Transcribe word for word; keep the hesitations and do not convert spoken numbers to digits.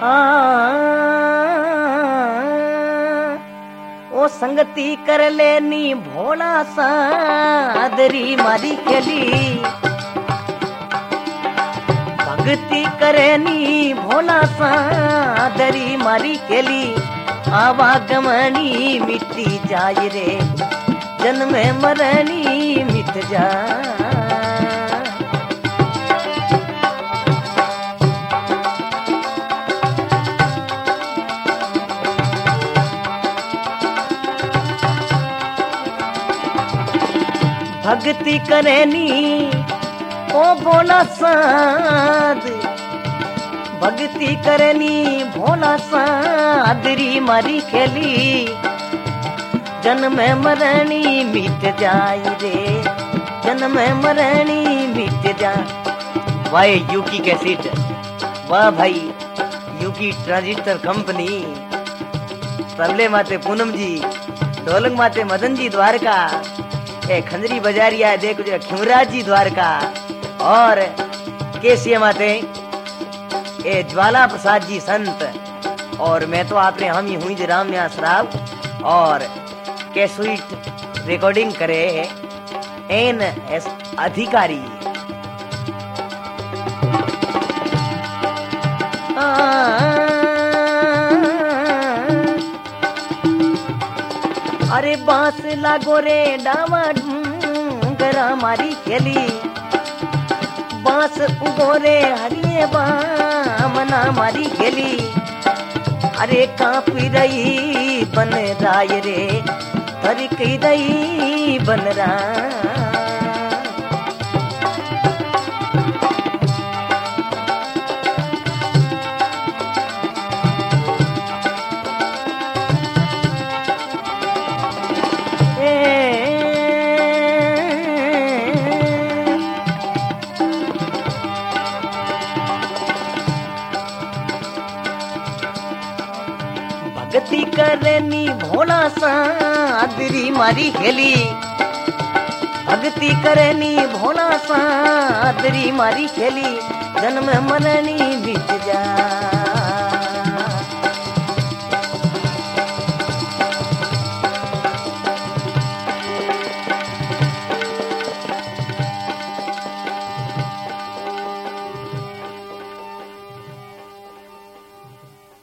आ, ओ संगति कर लेनी भोला सादरी मारी खेली, भक्ति करेनी भोला सादरी मारी खेली, आवागमनी मिट्टी जाय रे जन्म मरनी मिट जा। भक्ति करेनी ओ भोला साद, भक्ति करनी भोला सादरी मारी खेली, जन्म मरनी मिट जाय रे जन्म मरनी मिट जा। वाह यूकी कैसेट, वाह भाई यूकी ट्रांजिस्टर कंपनी। तबले माते पूनम जी, ढोलक माते मदन जी द्वारका, ए खंजरी बजारिया देखो जो खिमराज जी द्वारका, और केसिया माते ए ज्वाला प्रसाद जी संत, और मैं तो आपने हम ही हुई राम न्यास राव, और के स्वीट रिकॉर्डिंग करे एन एस अधिकारी। आ, अरे बांस लागो रे डावा ढूंगरा मारी खेली, बांस उगो रे हरिये बामना मारी खेली, अरे कांप रही बन राय रे हर कई रही बन रहा। भक्ति करनी भोला सादरी मारी खेली, भक्ति करनी भोला सादरी मारी खेली, जन्म मरनी बीत जा।